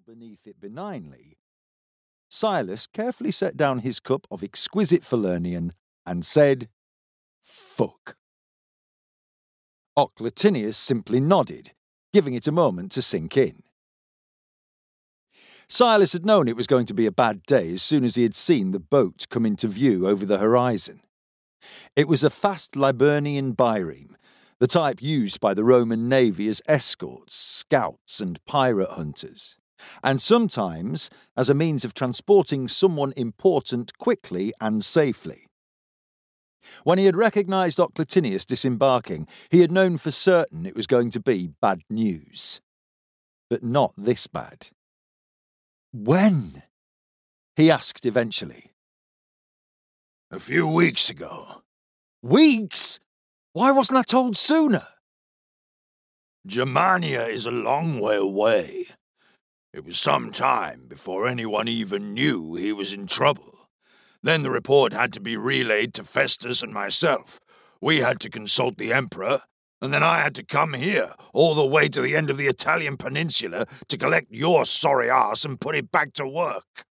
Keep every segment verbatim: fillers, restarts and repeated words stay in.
beneath it benignly, Silas carefully set down his cup of exquisite Falernian and said, "Fuck." Ochlitinius simply nodded, giving it a moment to sink in. Silas had known it was going to be a bad day as soon as he had seen the boat come into view over the horizon. It was a fast Liburnian bireme, the type used by the Roman navy as escorts, scouts, and pirate hunters, and sometimes as a means of transporting someone important quickly and safely. When he had recognised Ochlitinius disembarking, he had known for certain it was going to be bad news. But not this bad. "When?" he asked eventually. "A few weeks ago." "Weeks? Why wasn't I told sooner?" "Germania is a long way away. It was some time before anyone even knew he was in trouble. Then the report had to be relayed to Festus and myself. We had to consult the Emperor, and then I had to come here, all the way to the end of the Italian peninsula, to collect your sorry ass and put it back to work."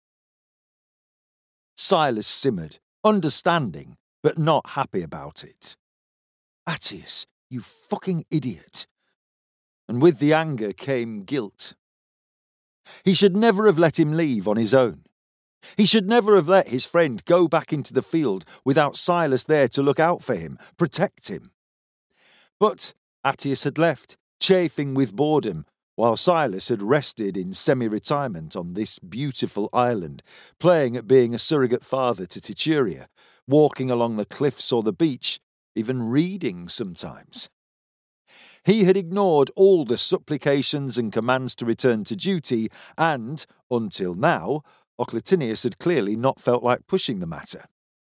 Silas simmered, understanding, but not happy about it. "Attius, you fucking idiot." And with the anger came guilt. He should never have let him leave on his own. He should never have let his friend go back into the field without Silas there to look out for him, protect him. But Attius had left, chafing with boredom, while Silas had rested in semi-retirement on this beautiful island, playing at being a surrogate father to Tituria, walking along the cliffs or the beach, even reading sometimes. He had ignored all the supplications and commands to return to duty, and, until now, Ochlitinius had clearly not felt like pushing the matter.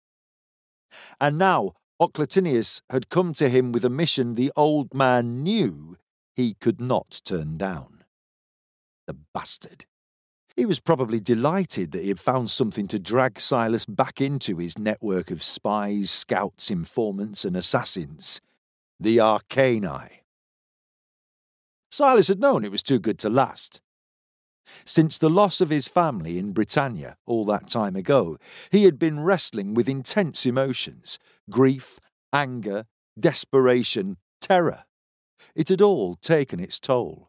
And now Ochlitinius had come to him with a mission the old man knew he could not turn down. The bastard. He was probably delighted that he had found something to drag Silas back into his network of spies, scouts, informants, and assassins. The Arcani. Silas had known it was too good to last. Since the loss of his family in Britannia all that time ago, he had been wrestling with intense emotions: grief, anger, desperation, terror. It had all taken its toll.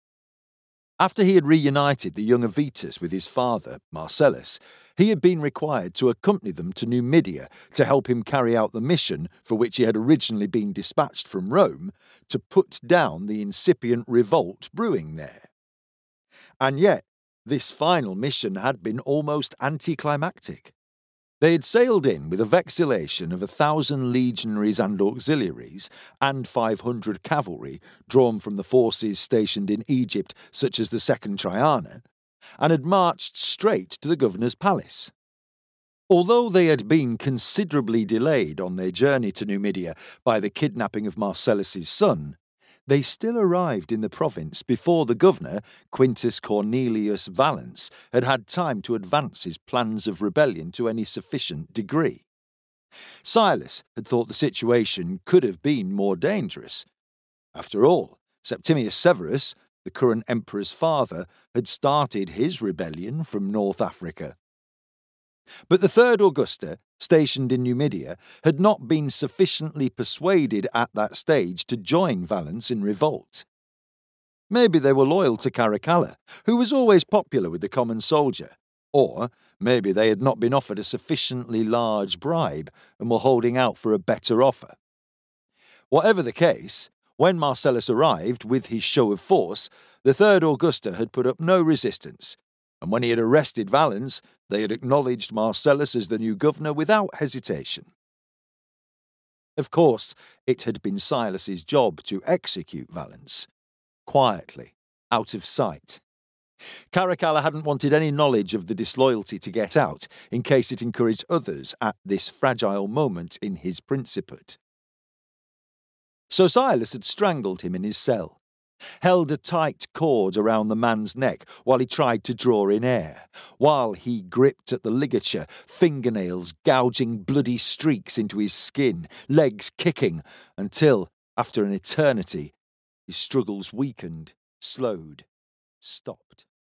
After he had reunited the young Avitus with his father, Marcellus, he had been required to accompany them to Numidia to help him carry out the mission for which he had originally been dispatched from Rome to put down the incipient revolt brewing there. And yet, this final mission had been almost anticlimactic. They had sailed in with a vexillation of a thousand legionaries and auxiliaries and five hundred cavalry drawn from the forces stationed in Egypt, such as the Second Triana, and had marched straight to the governor's palace. Although they had been considerably delayed on their journey to Numidia by the kidnapping of Marcellus's son, they still arrived in the province before the governor, Quintus Cornelius Valens, had had time to advance his plans of rebellion to any sufficient degree. Silas had thought the situation could have been more dangerous. After all, Septimius Severus, the current emperor's father, had started his rebellion from North Africa. But the third Augusta, stationed in Numidia, had not been sufficiently persuaded at that stage to join Valens in revolt. Maybe they were loyal to Caracalla, who was always popular with the common soldier, or maybe they had not been offered a sufficiently large bribe and were holding out for a better offer. Whatever the case, when Marcellus arrived with his show of force, the third Augusta had put up no resistance, and when he had arrested Valens, they had acknowledged Marcellus as the new governor without hesitation. Of course, it had been Silas's job to execute Valens, quietly, out of sight. Caracalla hadn't wanted any knowledge of the disloyalty to get out, in case it encouraged others at this fragile moment in his principate. So Silas had strangled him in his cell, held a tight cord around the man's neck while he tried to draw in air, while he gripped at the ligature, fingernails gouging bloody streaks into his skin, legs kicking, until, after an eternity, his struggles weakened, slowed, stopped.